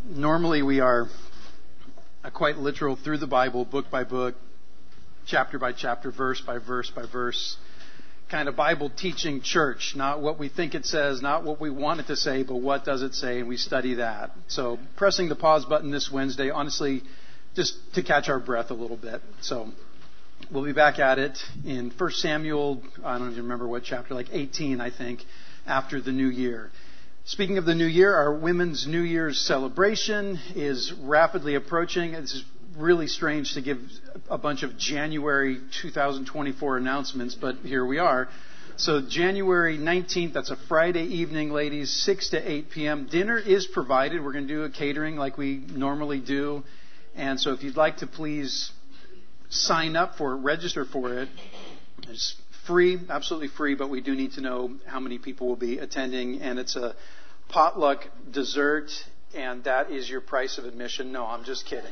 Normally we are quite literal through the Bible, book by book, chapter by chapter, verse by verse by verse, kind of Bible teaching church. Not what we think it says, not what we want it to say, but what does it say, and we study that. So pressing the pause button this Wednesday, honestly, just to catch our breath a little bit. So we'll be back at it in 1 Samuel, I don't even remember what chapter, like 18, I think, after the new year. Speaking of the new year, our Women's New Year's celebration is rapidly approaching. It's really strange to give a bunch of January 2024 announcements, but here we are. So January 19th, that's a Friday evening, ladies, 6 to 8 p.m. Dinner is provided. We're going to do a catering like we normally do. And so if you'd like to please sign up for it, register for it. It's free, absolutely free, but we do need to know how many people will be attending. And it's a potluck dessert, and that is your price of admission. No, I'm just kidding.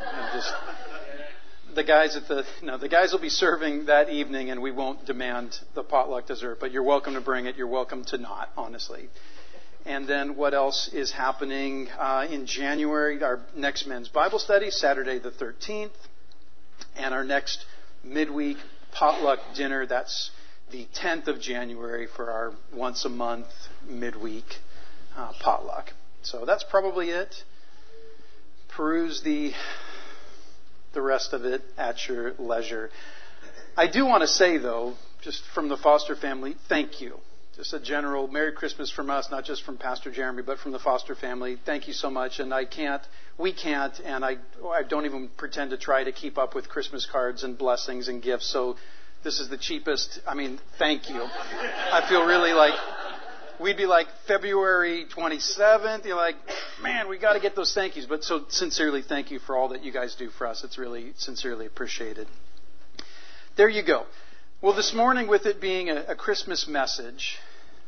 The guys will be serving that evening, and we won't demand the potluck dessert, but you're welcome to bring it. You're welcome to not, honestly. And then what else is happening in January? Our next men's Bible study, Saturday the 13th, and our next midweek potluck dinner, that's the 10th of January for our once a month midweek potluck. So that's probably it. Peruse the rest of it at your leisure. I do want to say, though, just from the Foster family, thank you. Just a general Merry Christmas from us, not just from Pastor Jeremy, but from the Foster family. Thank you so much. And we can't, and I don't even pretend to try to keep up with Christmas cards and blessings and gifts. So this is the cheapest. Thank you. I feel really like we'd be like February 27th. You're like, man, we got to get those thank yous. But so sincerely, thank you for all that you guys do for us. It's really sincerely appreciated. There you go. Well, this morning, with it being a Christmas message,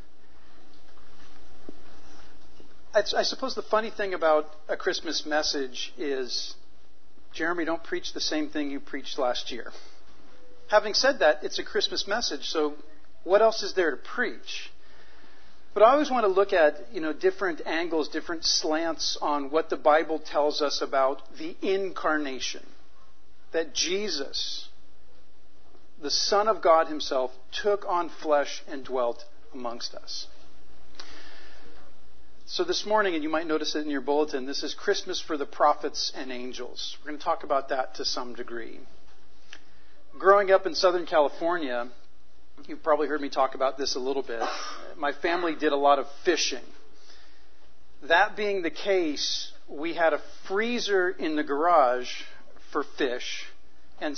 I suppose the funny thing about a Christmas message is, Jeremy, don't preach the same thing you preached last year. Having said that, it's a Christmas message, so what else is there to preach? But I always want to look at, different angles, different slants on what the Bible tells us about the incarnation. That Jesus, the Son of God himself, took on flesh and dwelt amongst us. So this morning, and you might notice it in your bulletin, this is Christmas for the prophets and angels. We're going to talk about that to some degree. Growing up in Southern California, you've probably heard me talk about this a little bit. My family did a lot of fishing. That being the case, we had a freezer in the garage for fish, and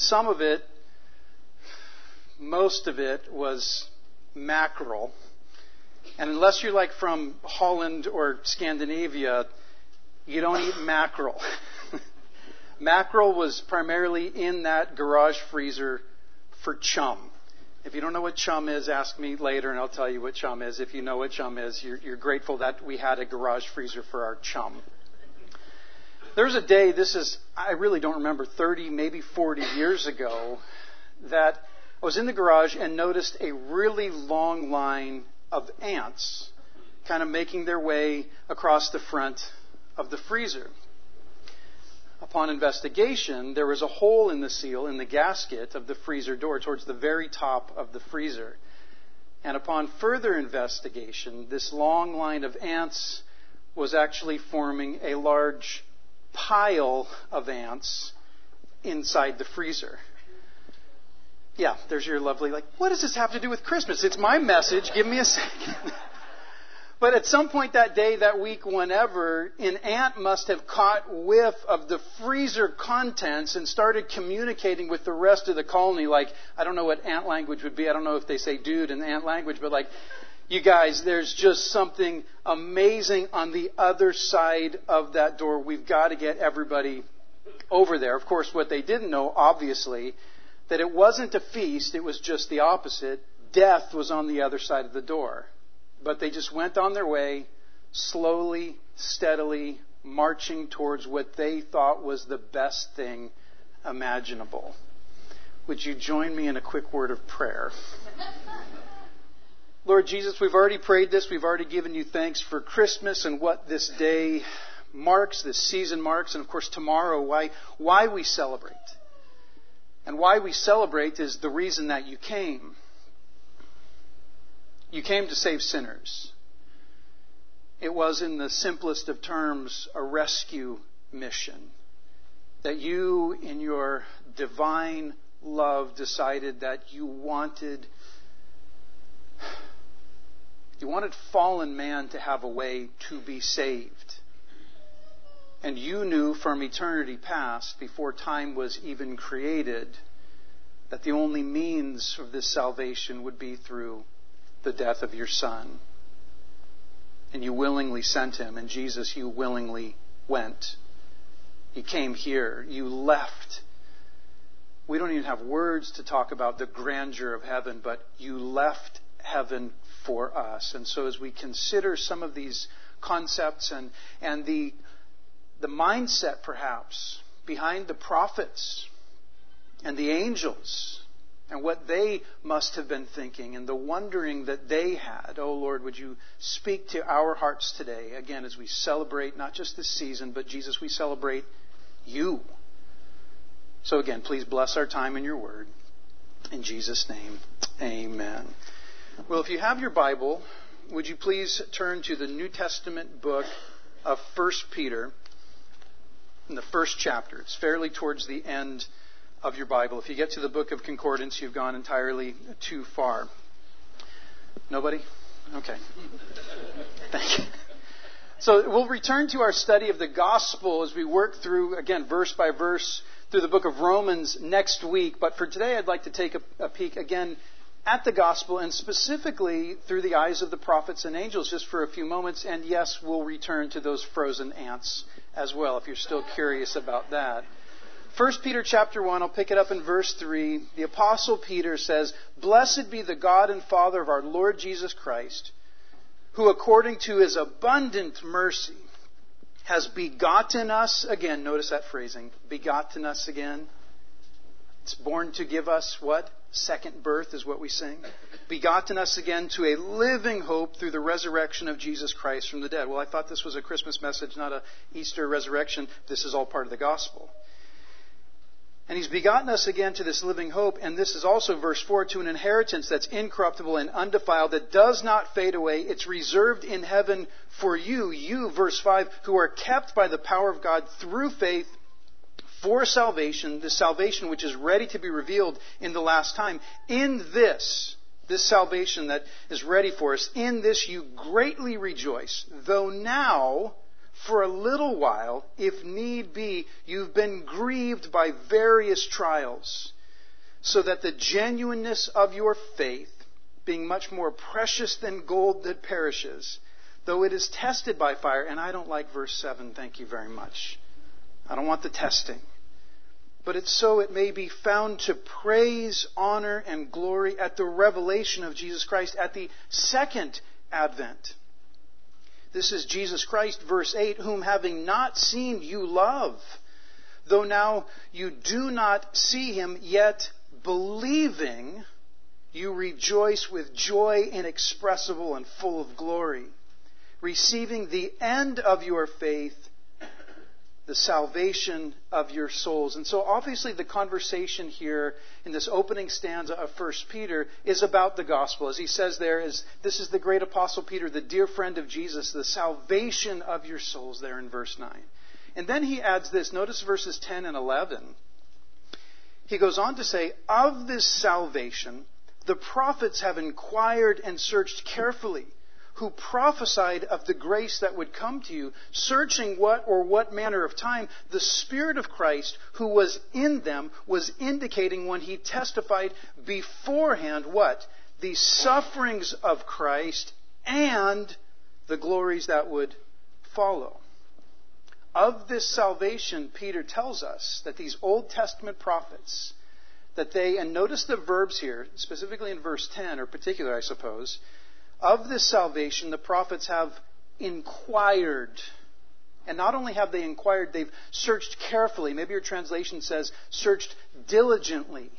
most of it was mackerel. And unless you're like from Holland or Scandinavia, you don't eat mackerel. Mackerel was primarily in that garage freezer for chum. If you don't know what chum is, ask me later and I'll tell you what chum is. If you know what chum is, you're grateful that we had a garage freezer for our chum. There was a day, I really don't remember, 30, maybe 40 years ago, that I was in the garage and noticed a really long line of ants kind of making their way across the front of the freezer. Upon investigation, there was a hole in the seal, in the gasket of the freezer door, towards the very top of the freezer. And upon further investigation, this long line of ants was actually forming a large pile of ants inside the freezer. Yeah, there's your lovely, what does this have to do with Christmas? It's my message. Give me a second. But at some point that day, that week, whenever, an ant must have caught whiff of the freezer contents and started communicating with the rest of the colony. I don't know what ant language would be. I don't know if they say dude in ant language, but you guys, there's just something amazing on the other side of that door. We've got to get everybody over there. Of course, what they didn't know, obviously, that it wasn't a feast. It was just the opposite. Death was on the other side of the door. But they just went on their way, slowly, steadily, marching towards what they thought was the best thing imaginable. Would you join me in a quick word of prayer? Lord Jesus, we've already prayed this. We've already given you thanks for Christmas and what this day marks, this season marks, and of course tomorrow, why we celebrate. And why we celebrate is the reason that you came. You came to save sinners. It was, in the simplest of terms, a rescue mission. That you, in your divine love, decided that you wanted fallen man to have a way to be saved. And you knew from eternity past, before time was even created, that the only means of this salvation would be through the death of your Son. And you willingly sent Him. And Jesus, you willingly went. You came here. You left. We don't even have words to talk about the grandeur of heaven, but you left heaven for us. And so as we consider some of these concepts and the mindset perhaps behind the prophets and the angels and what they must have been thinking and the wondering that they had, oh Lord, would you speak to our hearts today, again, as we celebrate not just this season, but Jesus, we celebrate you. So again, please bless our time in your word. In Jesus' name, amen. Well, if you have your Bible, would you please turn to the New Testament book of 1 Peter in the first chapter. It's fairly towards the end of your Bible. If you get to the book of Concordance, you've gone entirely too far. Nobody? Okay. Thank you. So we'll return to our study of the gospel as we work through, again, verse by verse, through the book of Romans next week. But for today, I'd like to take a peek again at the gospel, and specifically through the eyes of the prophets and angels, just for a few moments. And yes, we'll return to those frozen ants as well, if you're still curious about that. 1 Peter chapter 1, I'll pick it up in verse 3. The Apostle Peter says, "Blessed be the God and Father of our Lord Jesus Christ, who according to His abundant mercy has begotten us," again, notice that phrasing, begotten us again. It's born to give us what? Second birth is what we sing. Begotten us again to a living hope through the resurrection of Jesus Christ from the dead. Well, I thought this was a Christmas message, not an Easter resurrection. This is all part of the gospel. And He's begotten us again to this living hope. And this is also, verse 4, to an inheritance that's incorruptible and undefiled, that does not fade away. It's reserved in heaven for you, verse 5, who are kept by the power of God through faith for salvation, the salvation which is ready to be revealed in the last time. In this salvation that is ready for us, in this you greatly rejoice, though now, for a little while, if need be, you've been grieved by various trials, so that the genuineness of your faith, being much more precious than gold that perishes, though it is tested by fire. And I don't like verse 7, thank you very much. I don't want the testing. But it's so it may be found to praise, honor, and glory at the revelation of Jesus Christ, at the second advent. This is Jesus Christ, verse 8, whom having not seen you love, though now you do not see Him, yet believing you rejoice with joy inexpressible and full of glory, receiving the end of your faith, the salvation of your souls. And so obviously the conversation here in this opening stanza of 1 Peter is about the gospel. As he says there, this is the great Apostle Peter, the dear friend of Jesus, the salvation of your souls, there in verse 9. And then he adds this, notice verses 10 and 11. He goes on to say, of this salvation the prophets have inquired and searched carefully, who prophesied of the grace that would come to you, searching what manner of time the Spirit of Christ who was in them was indicating when He testified beforehand what? The sufferings of Christ and the glories that would follow. Of this salvation, Peter tells us that these Old Testament prophets, that they, and notice the verbs here, specifically in verse 10, or particular I suppose, of this salvation, the prophets have inquired. And not only have they inquired, they've searched carefully. Maybe your translation says, searched diligently.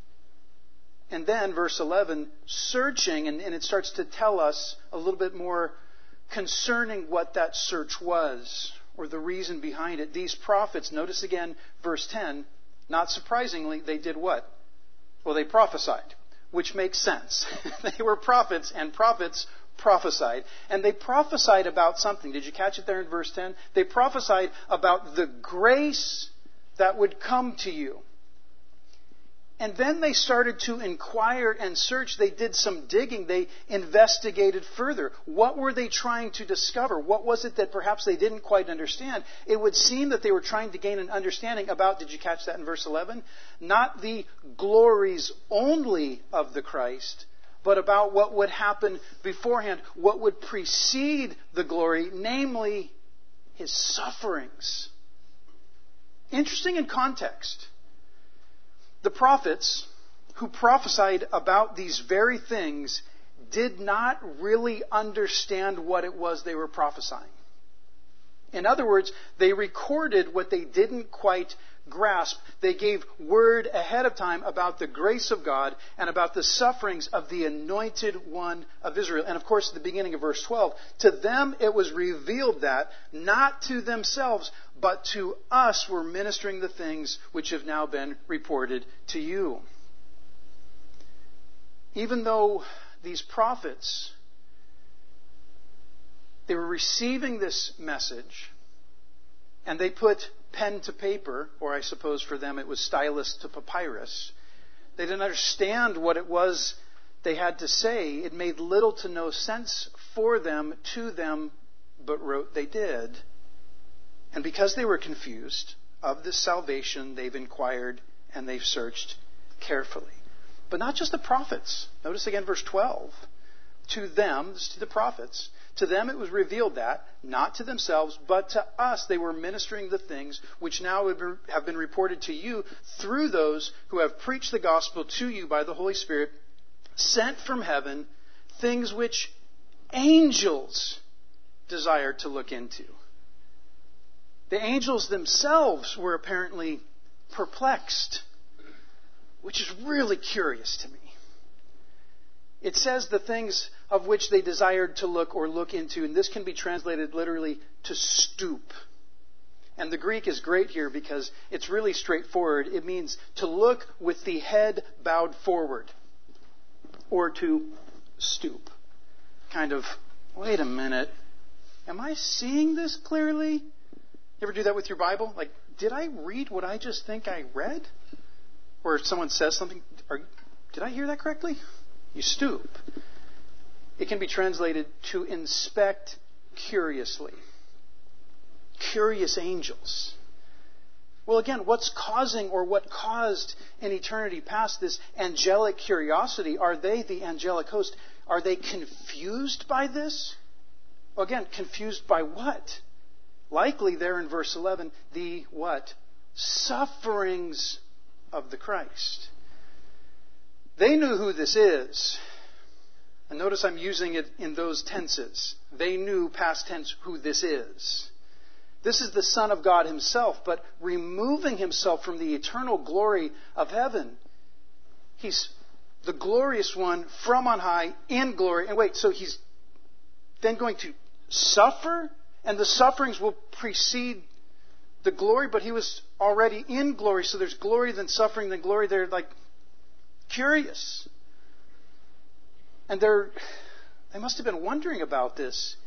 And then, verse 11, searching, and it starts to tell us a little bit more concerning what that search was, or the reason behind it. These prophets, notice again verse 10, not surprisingly, they did what? Well, they prophesied, which makes sense. They were prophets, and prophets prophesied. And they prophesied about something. Did you catch it there in verse 10? They prophesied about the grace that would come to you. And then they started to inquire and search. They did some digging. They investigated further. What were they trying to discover? What was it that perhaps they didn't quite understand? It would seem that they were trying to gain an understanding about, did you catch that in verse 11? Not the glories only of the Christ, but about what would happen beforehand, what would precede the glory, namely His sufferings. Interesting in context. The prophets who prophesied about these very things did not really understand what it was they were prophesying. In other words, they recorded what they didn't quite grasp. They gave word ahead of time about the grace of God and about the sufferings of the Anointed One of Israel. And of course, at the beginning of verse 12, to them it was revealed that, not to themselves, but to us were ministering the things which have now been reported to you. Even though these prophets, they were receiving this message, and they put pen to paper, or I suppose for them it was stylus to papyrus. They didn't understand what it was they had to say. It made little to no sense for them, to them, but wrote they did. And because they were confused of this salvation, they've inquired and they've searched carefully. But not just the prophets. Notice again verse 12. To them, this is to the prophets, to them it was revealed that, not to themselves, but to us they were ministering the things which now have been reported to you through those who have preached the gospel to you by the Holy Spirit, sent from heaven, things which angels desire to look into. The angels themselves were apparently perplexed, which is really curious to me. It says the things of which they desired to look or look into, and this can be translated literally to stoop. And the Greek is great here because it's really straightforward. It means to look with the head bowed forward, or to stoop. Kind of, wait a minute, am I seeing this clearly? You ever do that with your Bible? Like, did I read what I just think I read? Or if someone says something, did I hear that correctly? You stoop. It can be translated to inspect curiously. Curious angels. Well, again, what's causing or what caused in eternity past this angelic curiosity? Are they, the angelic host, are they confused by this? Well, again, confused by what? Likely there in verse 11, the what? Sufferings of the Christ. They knew who this is. And notice I'm using it in those tenses. They knew, past tense, who this is. This is the Son of God Himself, but removing Himself from the eternal glory of heaven. He's the glorious one from on high in glory. And wait, so He's then going to suffer? And the sufferings will precede the glory, but He was already in glory. So there's glory, then suffering, then glory. They're like curious. And they must have been wondering about this.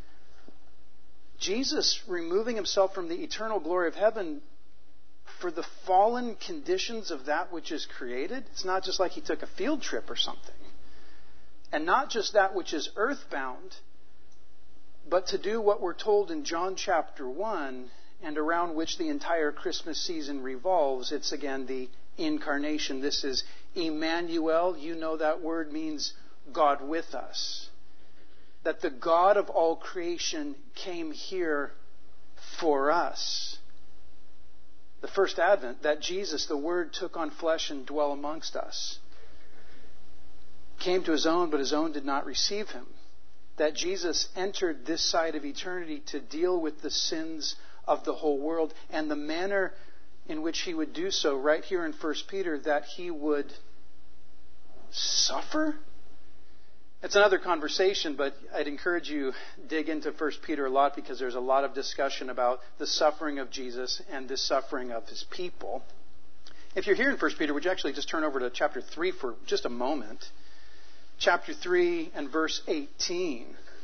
Jesus removing Himself from the eternal glory of heaven for the fallen conditions of that which is created. It's not just like He took a field trip or something. And not just that which is earthbound, but to do what we're told in John chapter 1 and around which the entire Christmas season revolves. It's again the incarnation. This is Emmanuel. You know that word means God with us. That the God of all creation came here for us. The first advent, that Jesus, the Word, took on flesh and dwelt amongst us. Came to His own, but His own did not receive Him. That Jesus entered this side of eternity to deal with the sins of the whole world, and the manner in which He would do so, right here in 1 Peter, that He would suffer. It's another conversation, but I'd encourage you dig into 1 Peter a lot because there's a lot of discussion about the suffering of Jesus and the suffering of his people. If you're here in 1 Peter, would you actually just turn over to chapter 3 for just a moment? Chapter 3 and verse 18.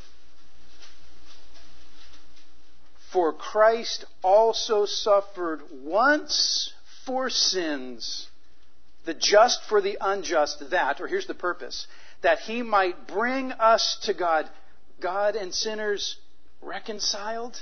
For Christ also suffered once for sins, the just for the unjust, that, or here's the purpose, that he might bring us to God. God and sinners reconciled,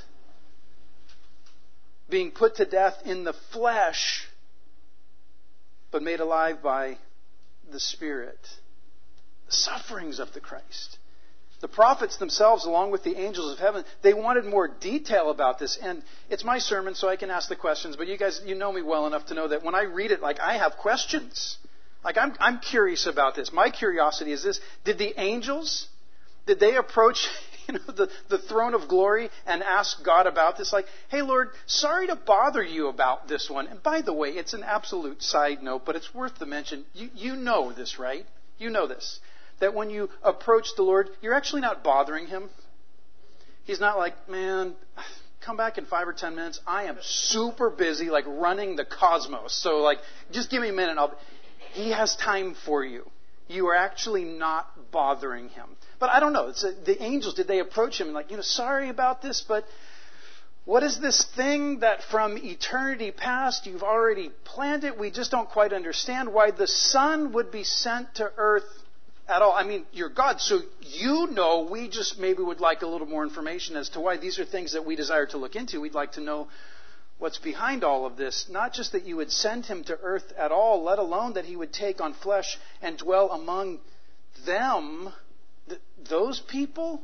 being put to death in the flesh, but made alive by the Spirit. The sufferings of the Christ. The prophets themselves, along with the angels of heaven, they wanted more detail about this. And it's my sermon, so I can ask the questions. But you guys, you know me well enough to know that when I read it, I have questions. I'm curious about this. My curiosity is this. Did the angels, did they approach the throne of glory and ask God about this? Hey, Lord, sorry to bother you about this one. And by the way, it's an absolute side note, but it's worth the mention. You know this, right? You know this. That when you approach the Lord, you're actually not bothering Him. He's not like, man, come back in 5 or 10 minutes. I am super busy, running the cosmos. So, just give me a minute. He has time for you. You are actually not bothering Him. But I don't know. The angels, did they approach Him and sorry about this, but what is this thing that from eternity past you've already planned it? We just don't quite understand why the Son would be sent to earth at all. I mean, you're God, so we just maybe would like a little more information as to why these are things that we desire to look into. We'd like to know what's behind all of this. Not just that you would send Him to earth at all, let alone that He would take on flesh and dwell among them. Those people?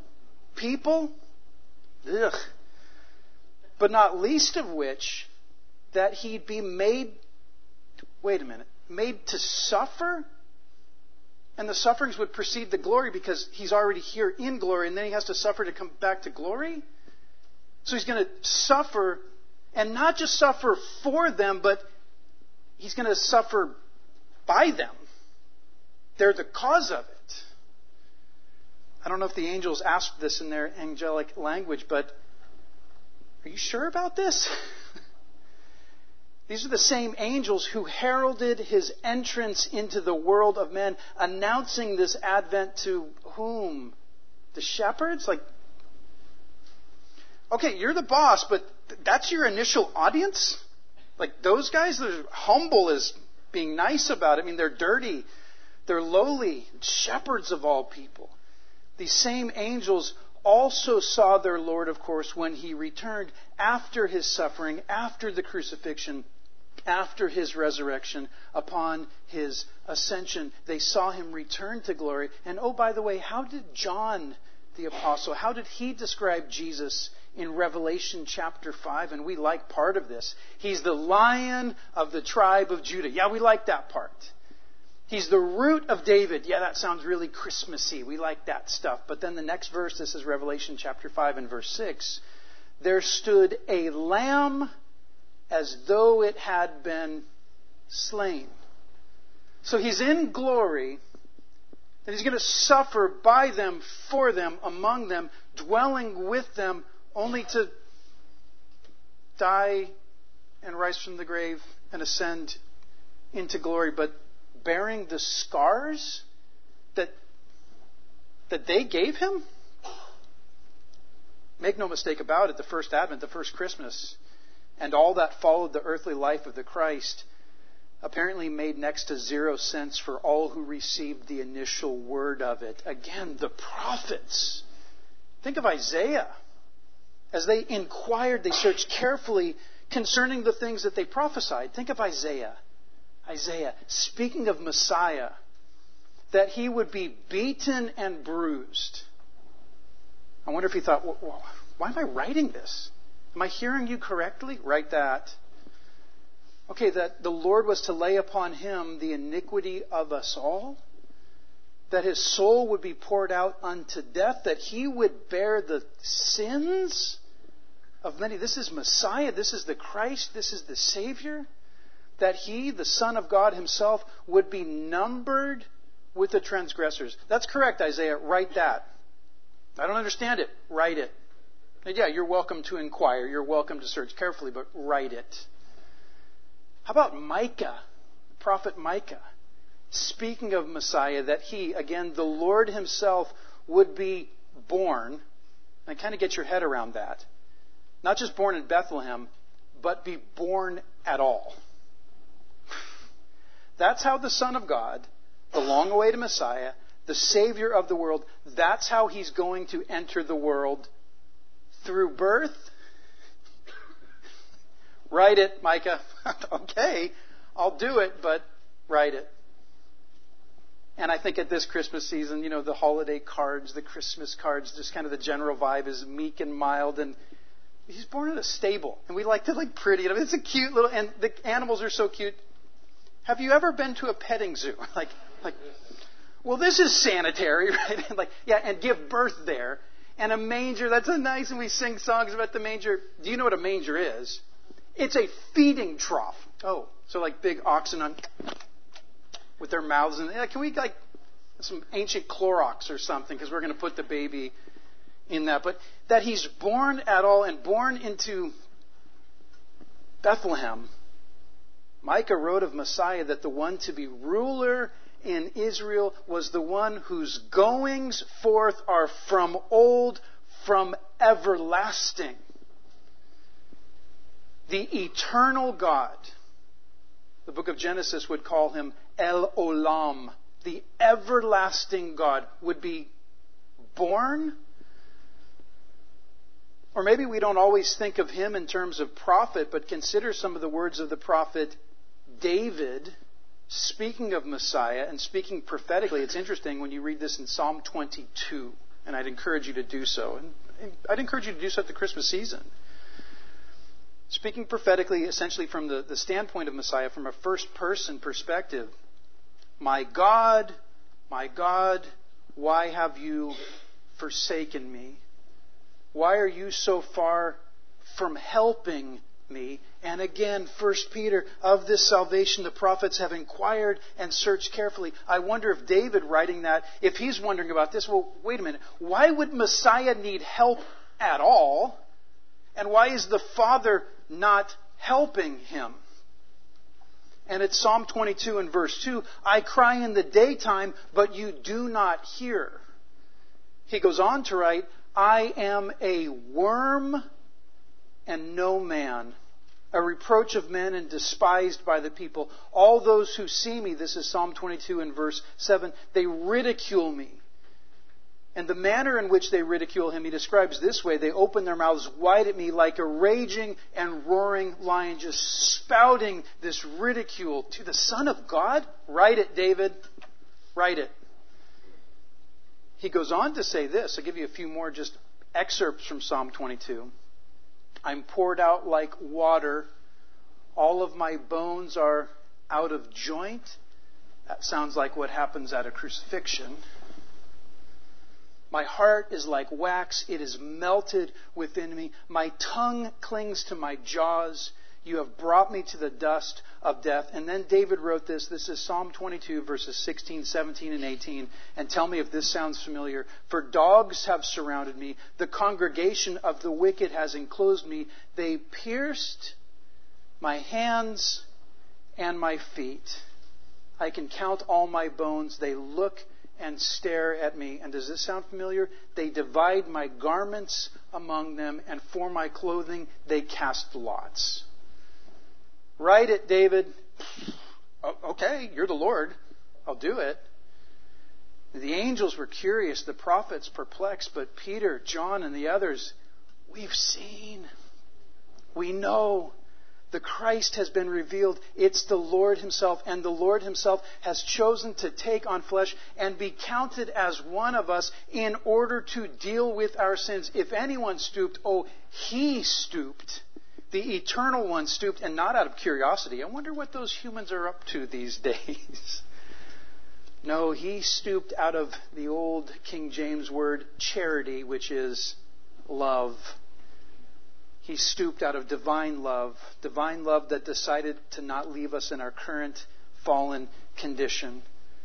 Ugh. But not least of which, that He'd be made to suffer? And the sufferings would precede the glory because He's already here in glory and then He has to suffer to come back to glory? So He's going to suffer, and not just suffer for them, but He's going to suffer by them. They're the cause of it. I don't know if the angels asked this in their angelic language, but are you sure about this? These are the same angels who heralded His entrance into the world of men, announcing this advent to whom? The shepherds? Okay, you're the boss, but that's your initial audience? Those guys, they're humble as being nice about it. I mean, they're dirty. They're lowly. Shepherds of all people. These same angels also saw their Lord, of course, when He returned after His suffering, after the crucifixion, after His resurrection, upon His ascension. They saw Him return to glory. And oh, by the way, how did John the Apostle, how did he describe Jesus in Revelation chapter 5? And we like part of this. He's the Lion of the tribe of Judah. Yeah, we like that part. He's the root of David. Yeah, that sounds really Christmassy. We like that stuff. But then the next verse, this is Revelation chapter 5 and verse 6. There stood a lamb as though it had been slain. So He's in glory, and He's going to suffer by them, for them, among them, dwelling with them, only to die and rise from the grave and ascend into glory. But bearing the scars that they gave Him? Make no mistake about it, the first Advent, the first Christmas, and all that followed the earthly life of the Christ apparently made next to zero sense for all who received the initial word of it. Again, the prophets. Think of Isaiah. As they inquired, they searched carefully concerning the things that they prophesied. Think of Isaiah. Isaiah, speaking of Messiah, that He would be beaten and bruised. I wonder if he thought, well, why am I writing this? Am I hearing you correctly? Write that. Okay, that the Lord was to lay upon Him the iniquity of us all, that His soul would be poured out unto death, that He would bear the sins of many. This is Messiah, this is the Christ, this is the Savior. That He, the Son of God Himself, would be numbered with the transgressors. That's correct, Isaiah. Write that. I don't understand it. Write it. And yeah, you're welcome to inquire. You're welcome to search carefully, but write it. How about Micah, prophet Micah, speaking of Messiah, that he, again, the Lord himself would be born, and kind of get your head around that. Not just born in Bethlehem, but be born at all. That's how the Son of God, the long-awaited Messiah, the Savior of the world, that's how he's going to enter the world through birth. Write it, Micah. Okay, I'll do it, but write it. And I think at this Christmas season, the holiday cards, the Christmas cards, just kind of the general vibe is meek and mild. And he's born in a stable. And we like to pretty. It's a cute little, and the animals are so cute. Have you ever been to a petting zoo? Well, this is sanitary, right? And give birth there. And a manger, that's a nice, and we sing songs about the manger. Do you know what a manger is? It's a feeding trough. Oh, so big oxen with their mouths in. Can we some ancient Clorox or something? Because we're going to put the baby in that. But that he's born at all and born into Bethlehem. Micah wrote of Messiah that the one to be ruler in Israel was the one whose goings forth are from old, from everlasting. The eternal God. The book of Genesis would call him El Olam. The everlasting God would be born. Or maybe we don't always think of him in terms of prophet, but consider some of the words of the prophet David, speaking of Messiah and speaking prophetically. It's interesting when you read this in Psalm 22, and I'd encourage you to do so. And I'd encourage you to do so at the Christmas season. Speaking prophetically, essentially from the standpoint of Messiah, from a first-person perspective. My God, why have you forsaken me? Why are you so far from helping me? And again, 1 Peter, of this salvation the prophets have inquired and searched carefully. I wonder if David writing that, if he's wondering about this, well, wait a minute. Why would Messiah need help at all? And why is the Father not helping him? And it's Psalm 22 and verse 2, I cry in the daytime, but you do not hear. He goes on to write, I am a worm and no man, a reproach of men and despised by the people. All those who see me, this is Psalm 22 and verse 7, they ridicule me. And the manner in which they ridicule him, he describes this way. They open their mouths wide at me like a raging and roaring lion, just spouting this ridicule to the Son of God. Write it, David. Write it. He goes on to say this. I'll give you a few more just excerpts from Psalm 22. I'm poured out like water. All of my bones are out of joint. That sounds like what happens at a crucifixion. My heart is like wax. It is melted within me. My tongue clings to my jaws. You have brought me to the dust of death. And then David wrote this. This is Psalm 22, verses 16, 17, and 18. And tell me if this sounds familiar. For dogs have surrounded me. The congregation of the wicked has enclosed me. They pierced my hands and my feet. I can count all my bones. They look and stare at me. And does this sound familiar? They divide my garments among them, and for my clothing they cast lots. Write it, David. Okay, you're the Lord. I'll do it. The angels were curious, the prophets perplexed, but Peter, John, and the others, we've seen. We know. The Christ has been revealed. It's the Lord Himself. And the Lord Himself has chosen to take on flesh and be counted as one of us in order to deal with our sins. If anyone stooped, He stooped. The Eternal One stooped, and not out of curiosity. I wonder what those humans are up to these days. No, He stooped out of the old King James word charity, which is love. He stooped out of divine love that decided to not leave us in our current fallen condition.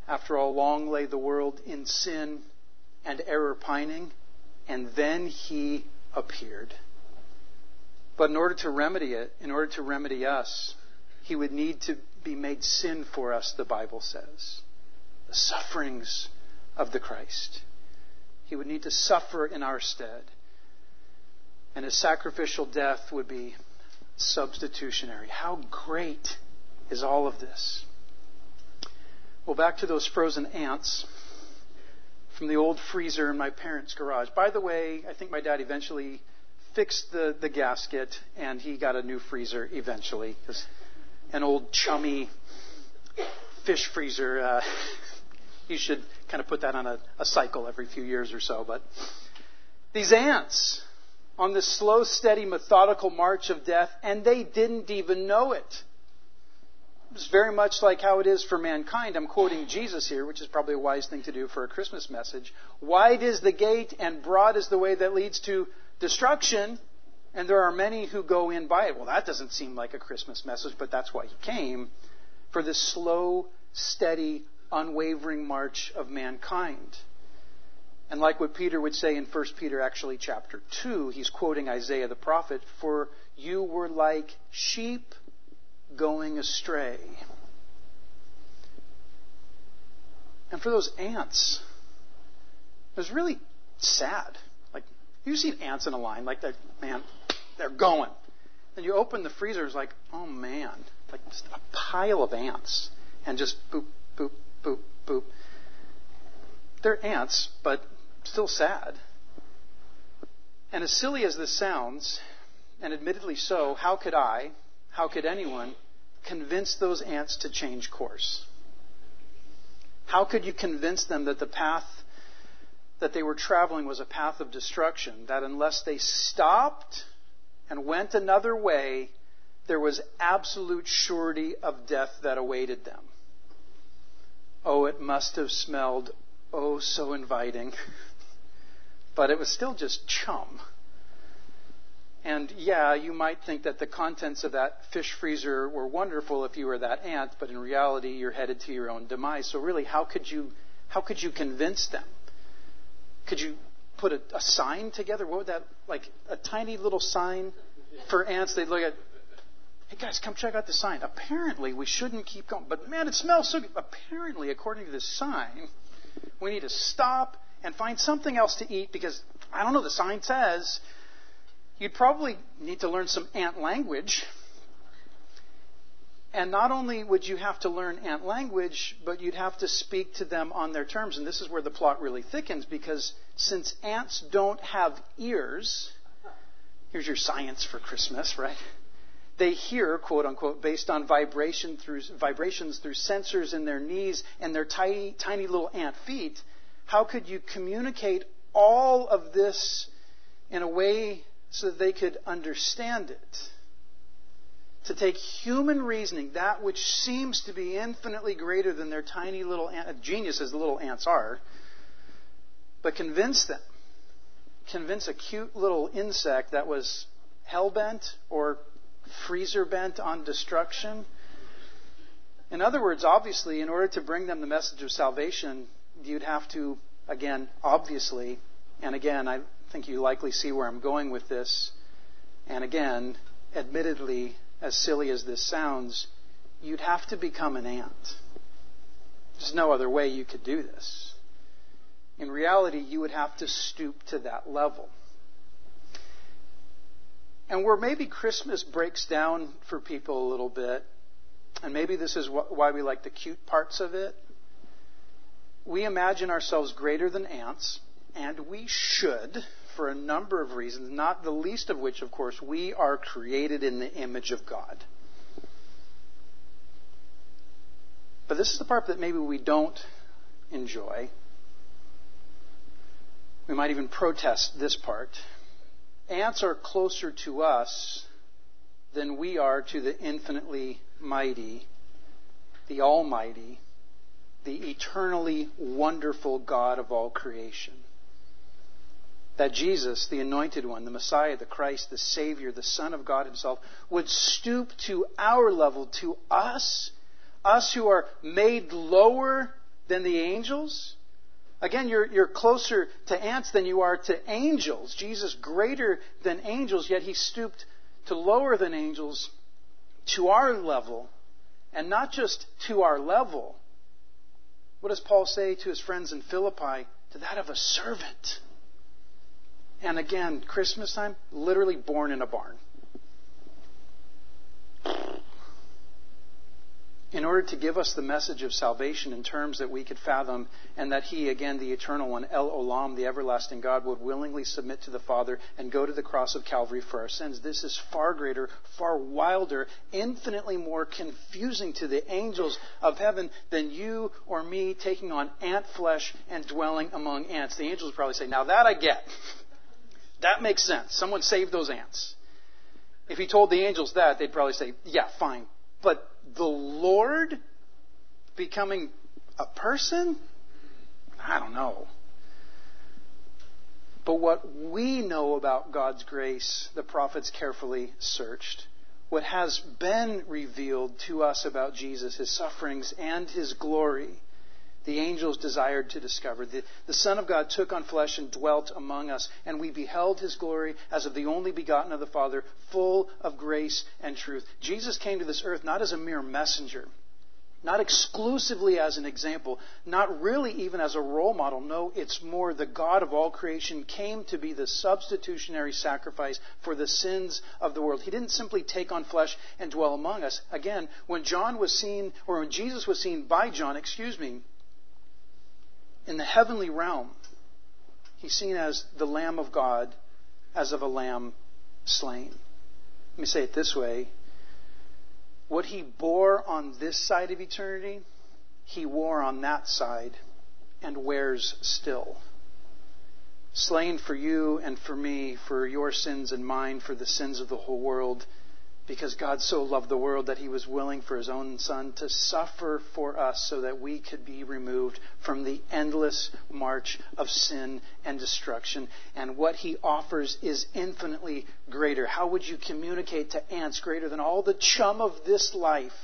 After all, long lay the world in sin and error pining, and then He appeared. But in order to remedy it, in order to remedy us, He would need to be made sin for us, the Bible says. The sufferings of the Christ. He would need to suffer in our stead. And His sacrificial death would be substitutionary. How great is all of this? Well, back to those frozen ants from the old freezer in my parents' garage. By the way, I think my dad eventually fixed the gasket, and he got a new freezer eventually. Because an old chummy fish freezer, you should kind of put that on a cycle every few years or so. But these ants on this slow, steady, methodical march of death, and they didn't even know it. It's very much like how it is for mankind. I'm quoting Jesus here, which is probably a wise thing to do for a Christmas message. Wide is the gate and broad is the way that leads to destruction, and there are many who go in by it. Well, that doesn't seem like a Christmas message, but that's why He came, for this slow, steady, unwavering march of mankind. And like what Peter would say in 1 Peter actually chapter 2, he's quoting Isaiah the prophet, "For you were like sheep going astray." And for those ants, it was really sad. Like, you've seen ants in a line, like they're going. And you open the freezer, it's like, oh man, like just a pile of ants. And just boop, boop, boop, boop. They're ants, but still sad. And as silly as this sounds, and admittedly so, how could anyone convince those ants to change course? How could you convince them that the path that they were traveling was a path of destruction? That unless they stopped and went another way, there was absolute surety of death that awaited them. Oh, it must have smelled oh so inviting. But it was still just chum. And yeah, you might think that the contents of that fish freezer were wonderful if you were that ant, but in reality you're headed to your own demise. So really, how could you convince them? Could you put a sign together? What would that, like a tiny little sign for ants? They'd look at, hey guys, come check out the sign. Apparently we shouldn't keep going. But man, it smells so good. Apparently, according to this sign, we need to stop and find something else to eat because, I don't know, the sign says. You'd probably need to learn some ant language. And not only would you have to learn ant language, but you'd have to speak to them on their terms. And this is where the plot really thickens, because since ants don't have ears, here's your science for Christmas, right? They hear, quote unquote, based on vibrations through sensors in their knees and their tiny little ant feet. How could you communicate all of this in a way so that they could understand it? To take human reasoning, that which seems to be infinitely greater than their tiny little genius as the little ants are, but convince them. Convince a cute little insect that was hell-bent or freezer-bent on destruction. In other words, obviously, in order to bring them the message of salvation, you'd have to, again, obviously, and again, I think you likely see where I'm going with this, and again, admittedly, as silly as this sounds, you'd have to become an ant. There's no other way you could do this. In reality, you would have to stoop to that level. And where maybe Christmas breaks down for people a little bit, and maybe this is why we like the cute parts of it, we imagine ourselves greater than ants, and we should, for a number of reasons, not the least of which, of course, we are created in the image of God. But this is the part that maybe we don't enjoy. We might even protest this part. Ants are closer to us than we are to the infinitely mighty, the almighty, the eternally wonderful God of all creation. That Jesus, the Anointed One, the Messiah, the Christ, the Savior, the Son of God Himself, would stoop to our level, to us who are made lower than the angels? Again, you're closer to ants than you are to angels. Jesus greater than angels, yet he stooped to lower than angels to our level. And not just to our level. What does Paul say to his friends in Philippi? To that of a servant. And again, Christmas time, literally born in a barn. In order to give us the message of salvation in terms that we could fathom, and that He, again, the Eternal One, El Olam, the everlasting God, would willingly submit to the Father and go to the cross of Calvary for our sins. This is far greater, far wilder, infinitely more confusing to the angels of heaven than you or me taking on ant flesh and dwelling among ants. The angels would probably say, now that I get. That makes sense. Someone saved those ants. If He told the angels that, they'd probably say, yeah, fine. But the Lord becoming a person? I don't know. But what we know about God's grace, the prophets carefully searched. What has been revealed to us about Jesus, His sufferings and His glory, the angels desired to discover. The Son of God took on flesh and dwelt among us, and we beheld His glory as of the only begotten of the Father, full of grace and truth. Jesus came to this earth not as a mere messenger, not exclusively as an example, not really even as a role model. No, it's more the God of all creation came to be the substitutionary sacrifice for the sins of the world. He didn't simply take on flesh and dwell among us. Again, when Jesus was seen by John, in the heavenly realm, He's seen as the Lamb of God, as of a lamb slain. Let me say it this way. What He bore on this side of eternity, He wore on that side and wears still. Slain for you and for me, for your sins and mine, for the sins of the whole world, because God so loved the world that He was willing for His own Son to suffer for us so that we could be removed from the endless march of sin and destruction. And what He offers is infinitely greater. How would you communicate to ants greater than all the chum of this life?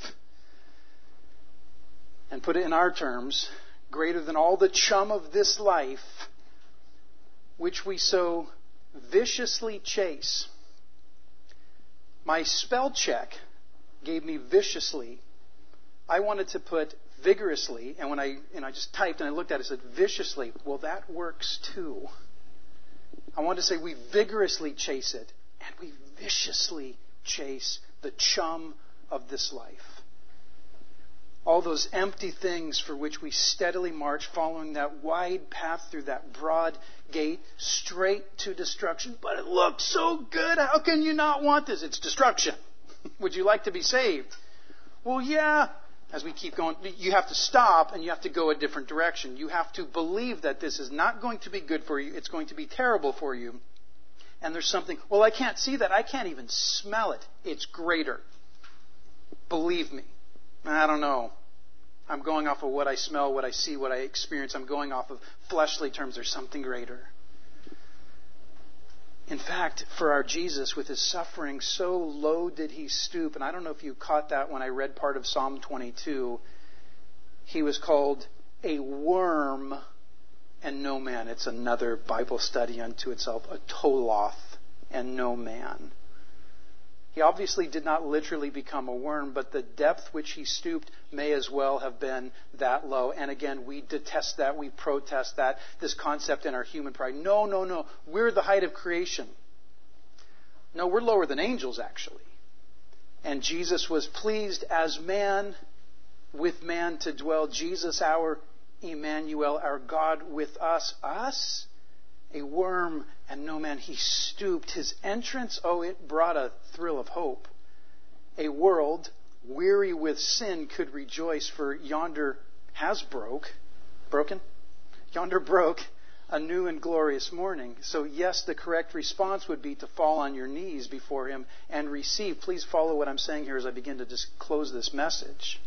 And put it in our terms, greater than all the chum of this life, which we so viciously chase. My spell check gave me viciously. I wanted to put vigorously, and when I just typed and I looked at it, it said viciously. Well, that works too. I wanted to say we vigorously chase it, and we viciously chase the chum of this life. All those empty things for which we steadily march, following that wide path through that broad gate, straight to destruction. But it looks so good. How can you not want this? It's destruction. Would you like to be saved? Well, yeah. As we keep going, you have to stop and you have to go a different direction. You have to believe that this is not going to be good for you. It's going to be terrible for you. And there's something, well, I can't see that. I can't even smell it. It's greater. Believe me. I don't know. I'm going off of what I smell, what I see, what I experience. I'm going off of fleshly terms. There's something greater. In fact, for our Jesus, with His suffering, so low did He stoop. And I don't know if you caught that when I read part of Psalm 22. He was called a worm and no man. It's another Bible study unto itself. A toloth and no man. He obviously did not literally become a worm, but the depth which He stooped may as well have been that low. And again, we detest that. We protest that. This concept in our human pride. No. We're the height of creation. No, we're lower than angels, actually. And Jesus was pleased as man with man to dwell. Jesus, our Emmanuel, our God with us. Us? A worm and no man. He stooped. His entrance, it brought a thrill of hope. A world weary with sin could rejoice, for yonder has broken. Yonder broke a new and glorious morning. So yes, the correct response would be to fall on your knees before Him and receive. Please follow what I'm saying here as I begin to just close this message.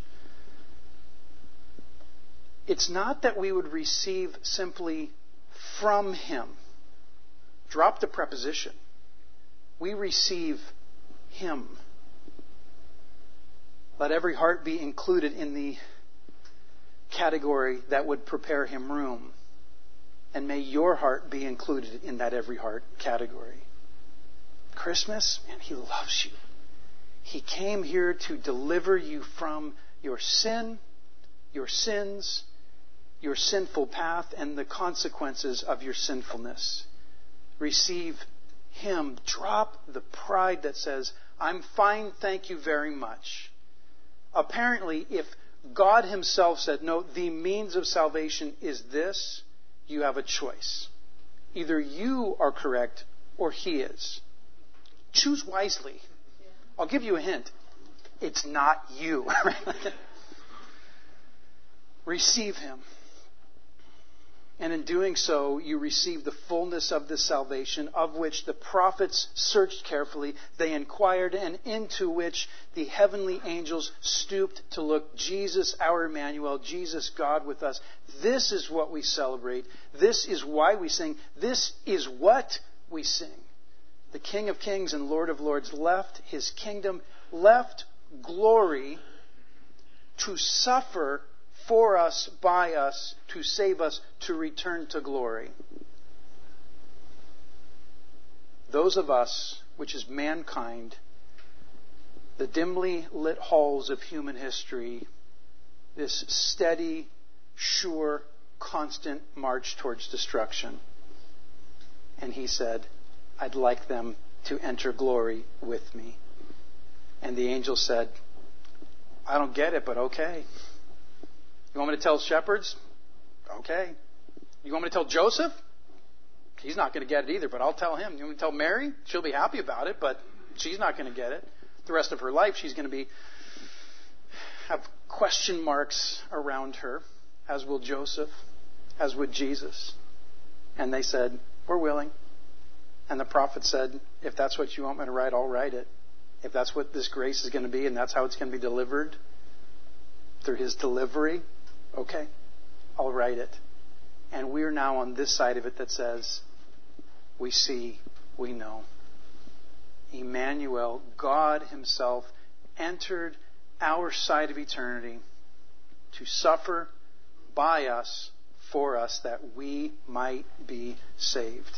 It's not that we would receive simply from Him. Drop the preposition. We receive Him. Let every heart be included in the category that would prepare him room. And may your heart be included in that every heart category. Christmas, man, he loves you. He came here to deliver you from your sin, your sins, your sinful path, and the consequences of your sinfulness. Receive him. Drop the pride that says, I'm fine, thank you very much. Apparently, if God himself said, no, the means of salvation is this, you have a choice. Either you are correct or he is. Choose wisely. I'll give you a hint. It's not you. Receive him. And in doing so, you receive the fullness of this salvation, of which the prophets searched carefully. They inquired, and into which the heavenly angels stooped to look. Jesus, our Emmanuel, Jesus, God with us. This is what we celebrate. This is why we sing. This is what we sing. The King of Kings and Lord of Lords left his kingdom, left glory to suffer for us, by us, to save us, to return to glory. Those of us, which is mankind, the dimly lit halls of human history, this steady, sure, constant march towards destruction. And he said, I'd like them to enter glory with me. And the angel said, I don't get it, but okay. You want me to tell shepherds? Okay. You want me to tell Joseph? He's not going to get it either, but I'll tell him. You want me to tell Mary? She'll be happy about it, but she's not going to get it. The rest of her life, she's going to have question marks around her, as will Joseph, as would Jesus. And they said, we're willing. And the prophet said, if that's what you want me to write, I'll write it. If that's what this grace is going to be, and that's how it's going to be delivered, through his delivery, okay, I'll write it. And we're now on this side of it that says, we see, we know. Emmanuel, God himself, entered our side of eternity to suffer by us, for us, that we might be saved.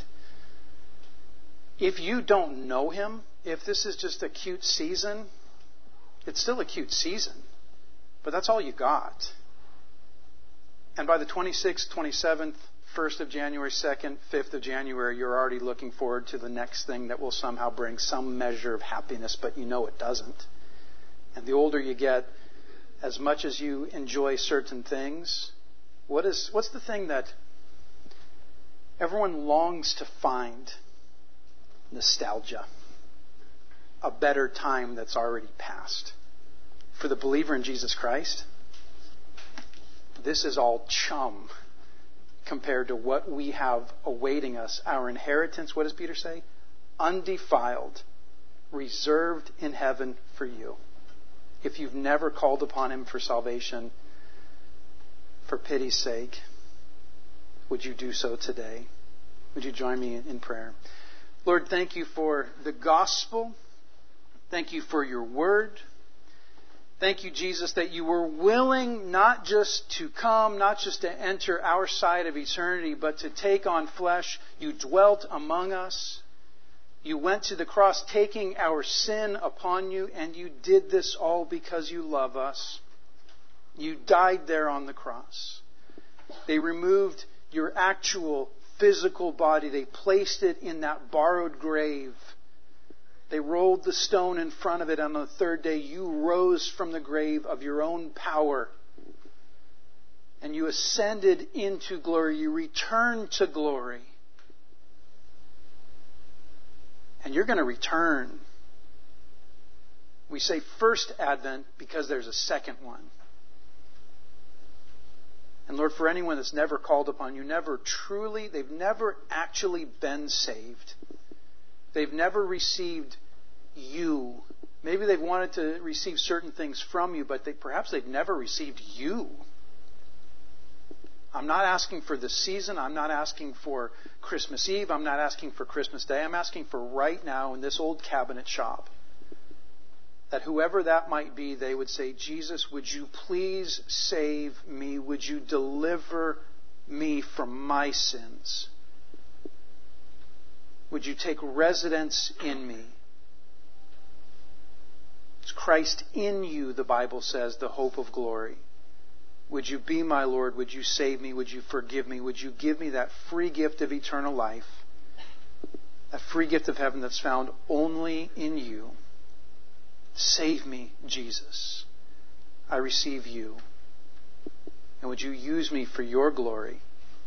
If you don't know him, if this is just a cute season, it's still a cute season. But that's all you got. And by the 26th, 27th, 1st of January, 2nd, 5th of January, you're already looking forward to the next thing that will somehow bring some measure of happiness, but you know it doesn't. And the older you get, as much as you enjoy certain things, what's the thing that everyone longs to find? Nostalgia. A better time that's already passed. For the believer in Jesus Christ, this is all chum compared to what we have awaiting us. Our inheritance, what does Peter say? Undefiled, reserved in heaven for you. If you've never called upon him for salvation, for pity's sake, would you do so today? Would you join me in prayer? Lord, thank you for the gospel. Thank you for your word. Thank you, Jesus, that you were willing not just to come, not just to enter our side of eternity, but to take on flesh. You dwelt among us. You went to the cross taking our sin upon you, and you did this all because you love us. You died there on the cross. They removed your actual physical body. They placed it in that borrowed grave. They rolled the stone in front of it. On the third day, you rose from the grave of your own power. And you ascended into glory. You returned to glory. And you're going to return. We say first Advent because there's a second one. And Lord, for anyone that's never called upon you, they've never actually been saved. They've never received you. Maybe they've wanted to receive certain things from you, but perhaps they've never received you. I'm not asking for this season. I'm not asking for Christmas Eve. I'm not asking for Christmas Day. I'm asking for right now in this old cabinet shop. that whoever that might be, they would say, Jesus, would you please save me? Would you deliver me from my sins? Would you take residence in me? It's Christ in you, the Bible says, the hope of glory. Would you be my Lord? Would you save me? Would you forgive me? Would you give me that free gift of eternal life? That free gift of heaven that's found only in you. Save me, Jesus. I receive you. And would you use me for your glory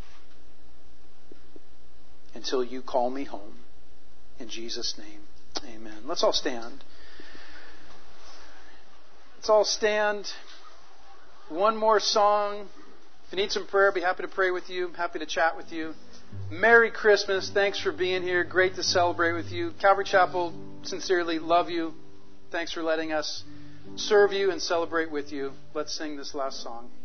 until you call me home? In Jesus' name, amen. Let's all stand. Let's all stand. One more song. If you need some prayer, I'd be happy to pray with you. Happy to chat with you. Merry Christmas. Thanks for being here. Great to celebrate with you. Calvary Chapel, sincerely love you. Thanks for letting us serve you and celebrate with you. Let's sing this last song.